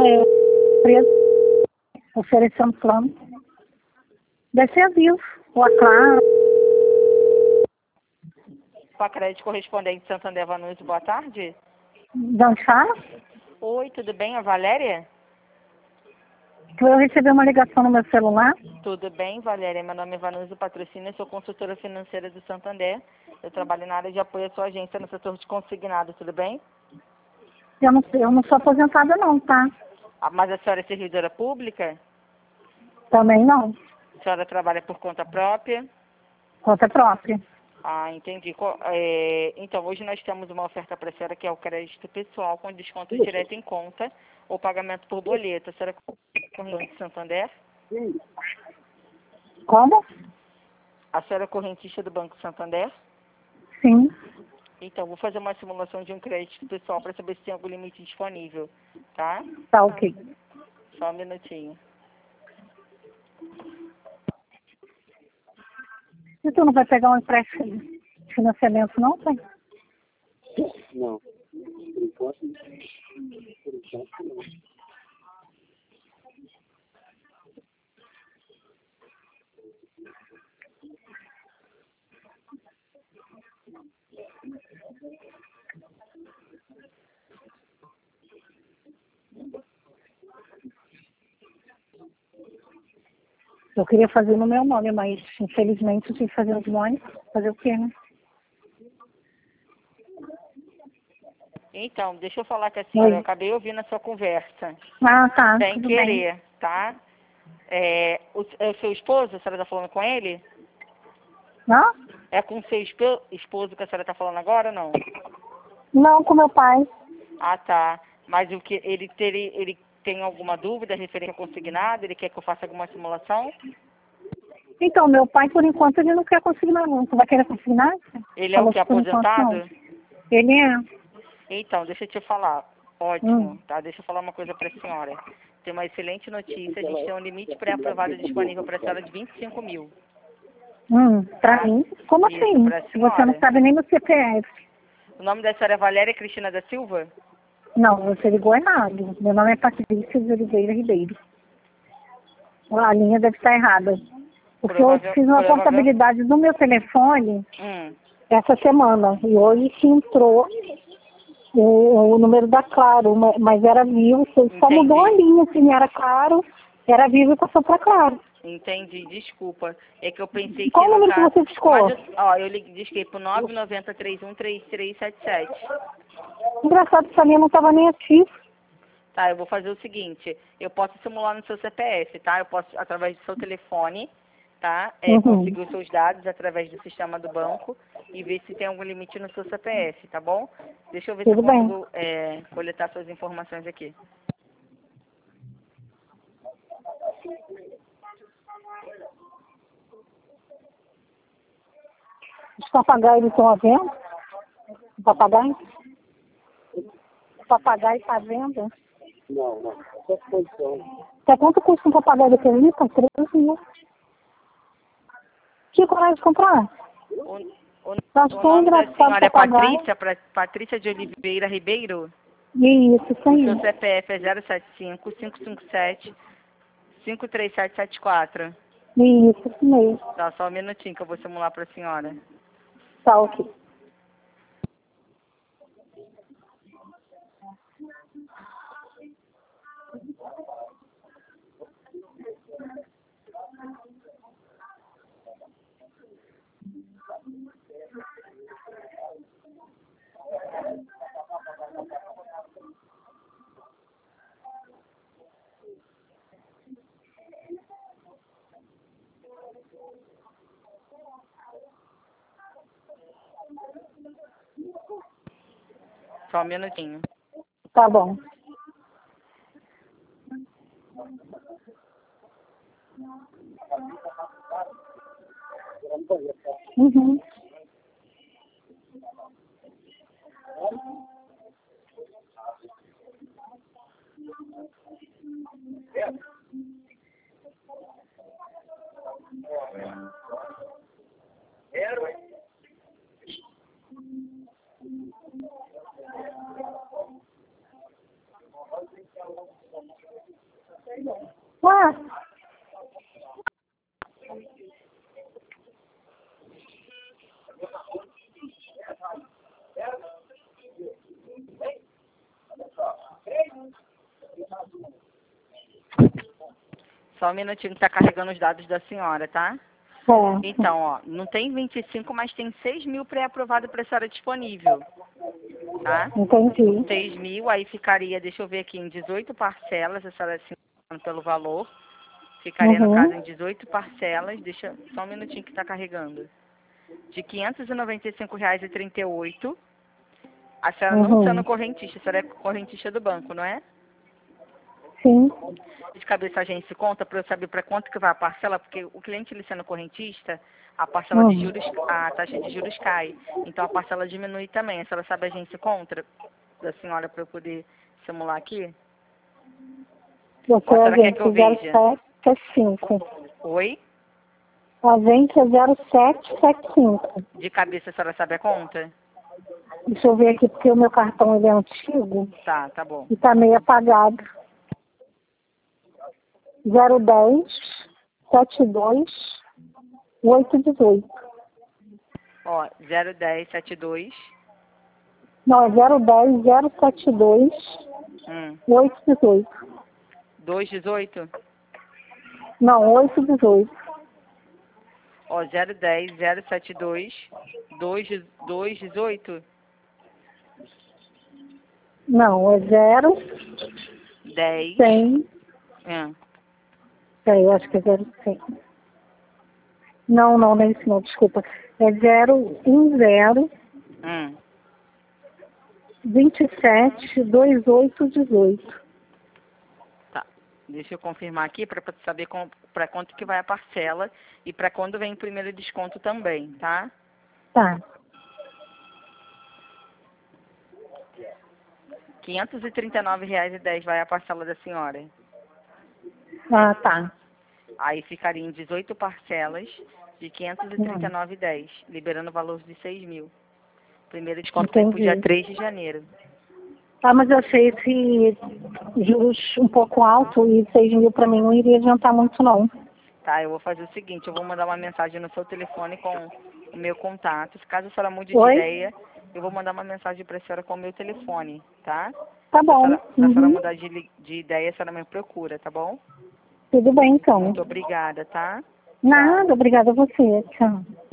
empresa oferecendo plano. Deve ser a Vivo, ou a Claro. Crédito Correspondente Santander Vanucci, boa tarde. De onde fala? Oi, tudo bem? A Valéria? Eu recebi uma ligação no meu celular. Tudo bem, Valéria? Meu nome é Vanucci Patrocínio, sou consultora financeira do Santander. Eu trabalho na área de apoio à sua agência no setor de consignado, tudo bem? Eu não sou aposentada não, tá? Mas a senhora é servidora pública? Também não. A senhora trabalha por conta própria? Conta própria. Ah, entendi. Então, hoje nós temos uma oferta para a senhora que é o crédito pessoal com desconto direto em conta ou pagamento por boleto. A senhora é correntista de Santander? Como? A senhora é correntista do Banco Santander? Sim. Então, vou fazer uma simulação de um crédito pessoal para saber se tem algum limite disponível, tá? Tá ok. Só um minutinho. E tu não vai pegar um empréstimo de financiamento não, pai? Não. Por enquanto, não. Eu queria fazer no meu nome, mas infelizmente eu tive que fazer os nomes. Fazer o quê, né? Então, deixa eu falar com a senhora. Oi. Eu acabei ouvindo a sua conversa. Ah, tá. Sem Tudo querer, bem. tá? É o seu esposo? A senhora está falando com ele? Não? É com o seu esposo que a senhora está falando agora ou não? Não, com meu pai. Ah, tá. Mas o que ele tem alguma dúvida referente ao consignado? Ele quer que eu faça alguma simulação? Então, meu pai, por enquanto, ele não quer consignar, não. Tu vai querer consignar? Ele é o Falou que? que por enquanto não. Aposentado? Ele é. Então, deixa eu te falar. Ótimo, tá? Deixa eu falar uma coisa para a senhora. Tem uma excelente notícia. A gente tem um limite pré-aprovado disponível para a senhora de 25 mil. Pra Tá? mim? Como Isso, assim? para a Se você não senhora. sabe nem meu CPF. O nome da senhora é Valéria Cristina da Silva? Não, você ligou errado. Meu nome é Patrícia de Oliveira Ribeiro. A linha deve estar errada. Porque eu fiz uma portabilidade no meu telefone essa semana. E hoje se entrou o número da Claro, mas era Vivo. Você só mudou a linha, assim, era Claro, era Vivo e passou para Claro. Entendi, desculpa. É que eu pensei que Qual no número que caso... você discou? Mas eu disquei pro 990313377. Engraçado, essa linha não estava nem ativa. Tá, eu vou fazer o seguinte. Eu posso simular no seu CPF, tá? Eu posso, através do seu telefone, tá? Conseguir os seus dados através do sistema do banco e ver se tem algum limite no seu CPF, tá bom? Deixa eu ver se eu consigo coletar suas informações aqui. Os papagaios estão à venda? O papagaio? O papagaio está à venda? Não. Só posição. Até quanto custa um papagaio daquele ali? Tá 13 mil. Tinha coragem de comprar? O Acho tão nome da engraçado senhora é papagaio. Patrícia de Oliveira Ribeiro? Isso O aí. seu CPF é 075-557-53774. Isso mesmo. Tá, só um minutinho que eu vou simular para a senhora. Tá, ok. Só um minutinho. Tá bom. Uhum. Ah, Só um minutinho que tá carregando os dados da senhora, tá? é. Então, ó, não tem 25, mas tem 6 mil pré-aprovado para a senhora disponível, tá? Entendi. 6 mil, aí ficaria, deixa eu ver aqui, em 18 parcelas, a senhora se engana pelo valor. Ficaria, no caso, em 18 parcelas, deixa só um minutinho que tá carregando. De R$ 595,38. A senhora não sendo correntista, a senhora é correntista do banco, não é? Sim. De cabeça a gente se conta para eu saber para quanto que vai a parcela, porque o cliente ele sendo correntista, a parcela de juros, a taxa de juros cai. Então a parcela diminui também. A senhora sabe a gente se conta da senhora para eu poder simular aqui? Eu Ou a sou senhora quer que agente eu veja? 0775. Oi? Agente 0775. De cabeça a senhora sabe a conta? Deixa eu ver aqui, porque o meu cartão ele é antigo Tá bom. e tá meio apagado. 010 72 818. Ó, 01072. Não, é 010 072 818. 218? Não, 818. Ó, 010 072 218? Não, é 0 10. 100. Peraí, eu acho que é 0100. Não, não é isso não, desculpa. É 010 27 2818. Tá. Deixa eu confirmar aqui para saber para quanto que vai a parcela e para quando vem o primeiro desconto também, tá? Tá. R$ 539,10 vai a parcela da senhora. Ah, tá. Aí ficaria em 18 parcelas de R$ 539,10, liberando o valor de 6 mil. Primeiro desconto vem para o dia 3 de janeiro. Ah, mas eu achei esse juros um pouco alto e 6 mil para mim não iria adiantar muito, não. Tá, eu vou fazer o seguinte, eu vou mandar uma mensagem no seu telefone com o meu contato. Se caso a senhora mude de Oi? ideia, eu vou mandar uma mensagem para a senhora com o meu telefone, tá? Tá bom. Se a senhora mudar de ideia, a senhora me procura, tá bom? Tudo bem, então. Muito obrigada, tá? Nada, obrigada a você. Tchau.